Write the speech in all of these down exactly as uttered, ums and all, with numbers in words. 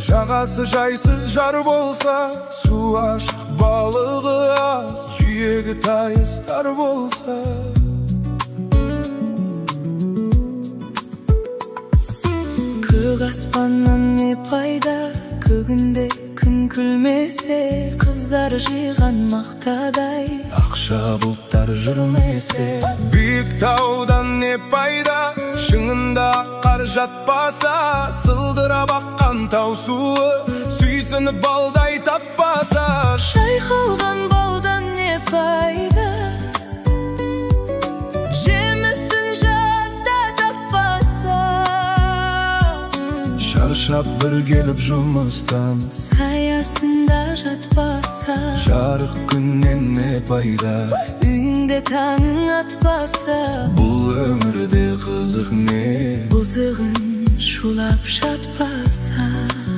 Жағасы жайсыз жар болса, су ашық балығы аз, жүйегі тайыстар болса. Көк аспаннан не пайда, көгінде күн күлмесе, қыздар жиған мақтадай, ақша бұлттар жүрмесе. Биік таудан не пайда, шыңында қар жатпаса, сылдырап аққан тау суы сүйсініп балдай татпаса. Шайқалған баудан не пайда, жемісін жазда таппаса. Шаршап бір келіп жұмыстан, саясында жатпаса. Жарық күннен не пайда, үйіңде таңың атпаса. бұл өмірде қызық не, бұзығын шулап жатпаса.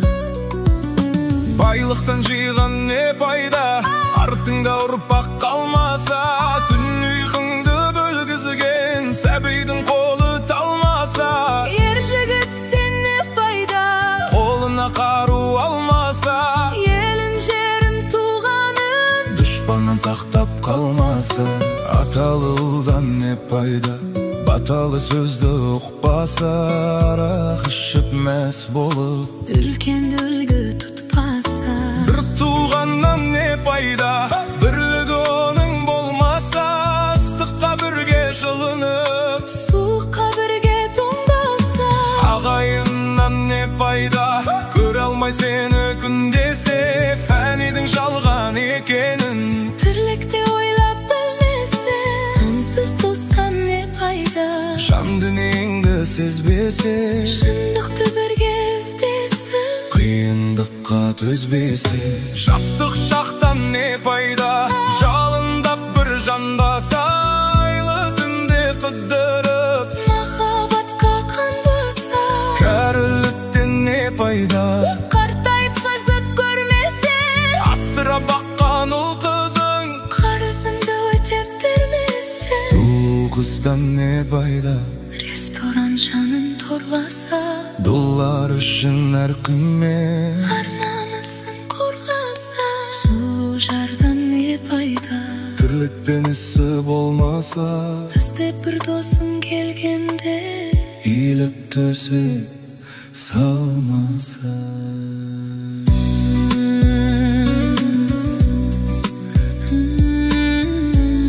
Байлықтан жиған не пайда, артыңда ұрпақ қалмаса. Түн ұйқыңды бөлгізген сәбидің қолы талмаса. Ер жігіттен не пайда, қолына қару алмаса. елін жерін туғанын дұшпаннан сақтап қалмаса. Аталы ұлдан не пайда, баталы сөзді ұқпаса. Арақ ішіп мәс болып, үлкенді үлгі тұтпаса. бір туғаннан не пайда, бірлігі оның болмаса. Ыстыққа бірге жылынып, суыққа бірге тоңбаса. ағайыннан не пайда, көре алмай сені күндесе. Фәнидің жалған екенін Тірлікте ойлап білмесе, сансыз достан не пайда. жан дүниеңді сезбесе, шындықты бірге іздесін, қиындыққа төзбесе. Жастық шақтан не пайда, жалындап бір жанбаса. Айлы түнде қыдырып, махаббатқа қанбаса. кәріліктен не пайда, қартайып қызық көрмесе, асыра баққан ұл қызың қарызыңды өтеп бермесе. суғыстан не пайда, ресторан жанын торласа. доллар үшін әр күнмен ар-намысын қорласа. сұлу жардан не пайда, тірлікпен ісі болмаса. іздеп бір досың келгенде иіліп төсек салмаса.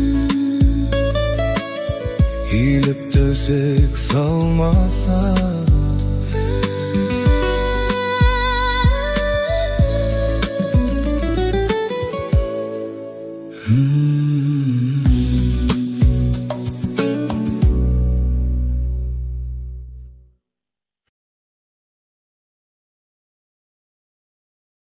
иіліп төсек салмаса.